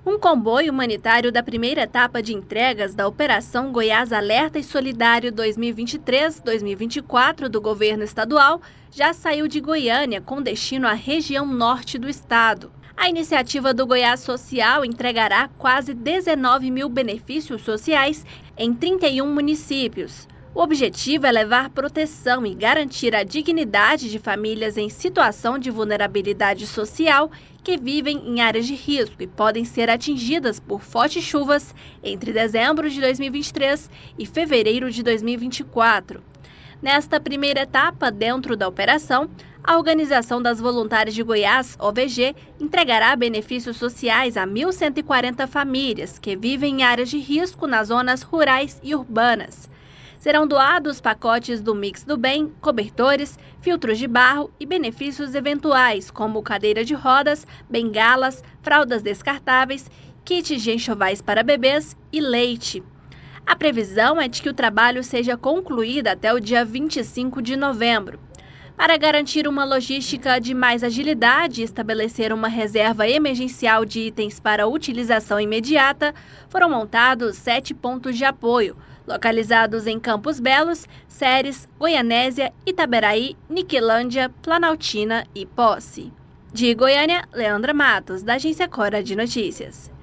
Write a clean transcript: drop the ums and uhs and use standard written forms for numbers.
Um comboio humanitário da primeira etapa de entregas da Operação Goiás Alerta e Solidário 2023-2024 do governo estadual já saiu de Goiânia com destino à região norte do estado. A iniciativa do Goiás Social entregará quase 19 mil benefícios sociais em 31 municípios. O objetivo é levar proteção e garantir a dignidade de famílias em situação de vulnerabilidade social que vivem em áreas de risco e podem ser atingidas por fortes chuvas entre dezembro de 2023 e fevereiro de 2024. Nesta primeira etapa, dentro da operação, a Organização das Voluntárias de Goiás, OVG, entregará benefícios sociais a 1.140 famílias que vivem em áreas de risco nas zonas rurais e urbanas. Serão doados pacotes do Mix do Bem, cobertores, filtros de barro e benefícios eventuais, como cadeira de rodas, bengalas, fraldas descartáveis, kits de enxovais para bebês e leite. A previsão é de que o trabalho seja concluído até o dia 25 de novembro. Para garantir uma logística de mais agilidade e estabelecer uma reserva emergencial de itens para utilização imediata, foram montados 7 pontos de apoio, localizados em Campos Belos, Ceres, Goianésia, Itaberaí, Niquelândia, Planaltina e Posse. De Goiânia, Leandra Matos, da Agência Cora de Notícias.